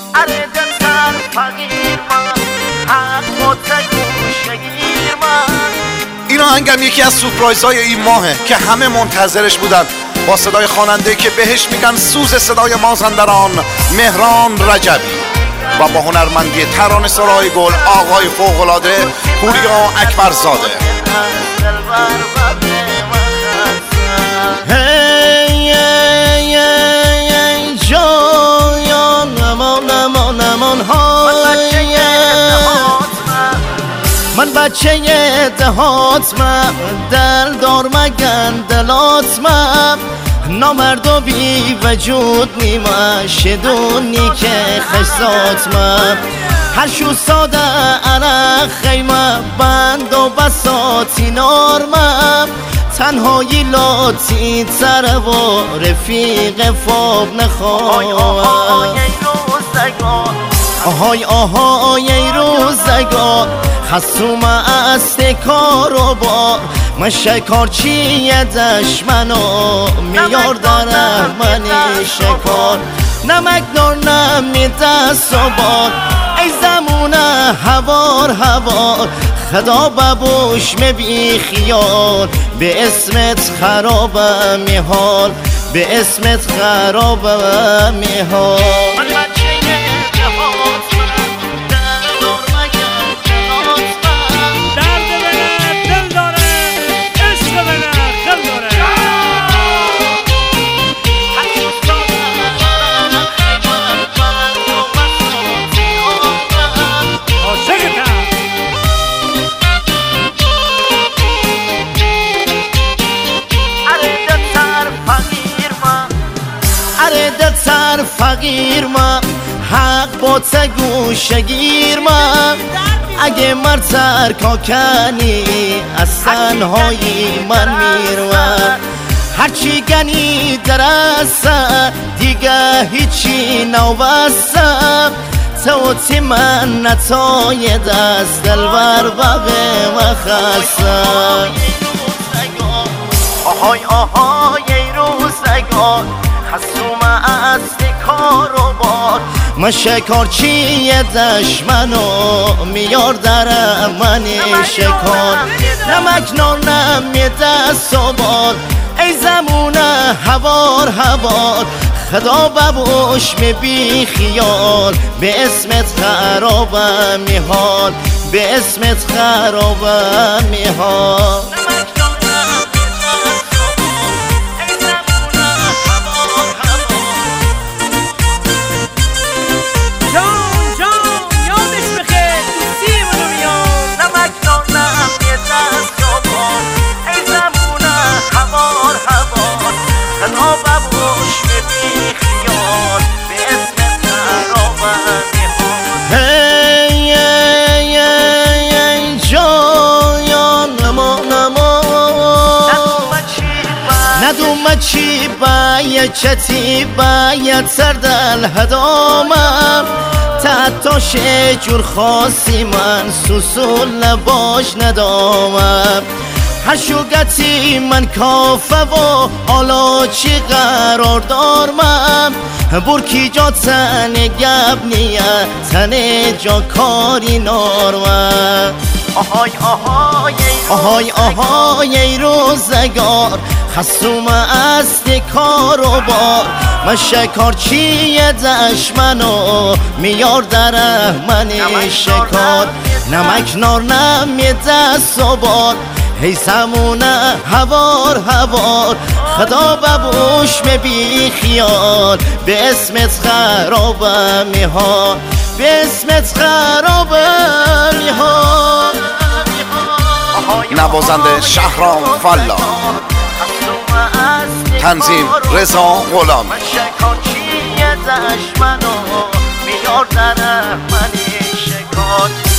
اره دلتر فقیر من حق متگو شگیر من. این آهنگم یکی از سورپرایزهای این ماهه که همه منتظرش بودن، با صدای خواننده که بهش میگن سوز صدای مازندران، مهران رجبی، و با هنرمندی ترانه سرای گل آقای فوق‌العاده پوریا اکبرزاده. هی جان امان امان امان های من بچه دهاتمم، دل دار مگن دلاتمم، نامرد و بی وجود نیمه شدونی که خشتاتمم. هر شو ساده عرق خیمه بند و بساتی نارمم، تنهایی لاتی تره و رفیق فاب نخواهم. آهای آهای ای روزگار خصوم است کار و بار، من شکارچی دشمنو میار در منی شکار. نمک نار نمی دست و بار ای زمونه هوار هوار، خدا ببوش بی خیال، به اسمت خرابم میحال، به اسمت خرابم میحال. دلتر فقیر من حق با تگو شگیر من، اگه مرتر کاکنی از تنهایی من میروم. هرچی گنی درسته دیگه هیچی نوستم، توتی من نتای دست دلبر بقه و خستم. آهای آهای ای روزگار خصوم است کار و بار، من شکارچی دشمنو میار در منی شکار. نمک نار نمی دست و بار ای زمونه هوار هوار، خدا ببوش بی خیال، به اسمت خرابم میحال، به اسمت خرابم میحال. ندوم چی باید چتی باید سردل هدامم، تحتاش جور خاصی من سوسول نباش ندامم. هر شوگتی من کافه و حالا چی قرار دارمم، برکی جا تن گب نیه تن جا کاری نارمم. آهای آهای آهای آهای ای روزگار خصوم است کار و بار، من شکارچی دشمنو میار در منی شکار. نمک نار نمی دست و بار ای زمونه هوار هوار، خدا ببوش بی خیال، به اسمت خرابم میحال، به اسمت خرابم میحال. نوازنده شهرام فلا، تنظیم رضا غلامی. من شکارچی دشمنو میار در منی شکار.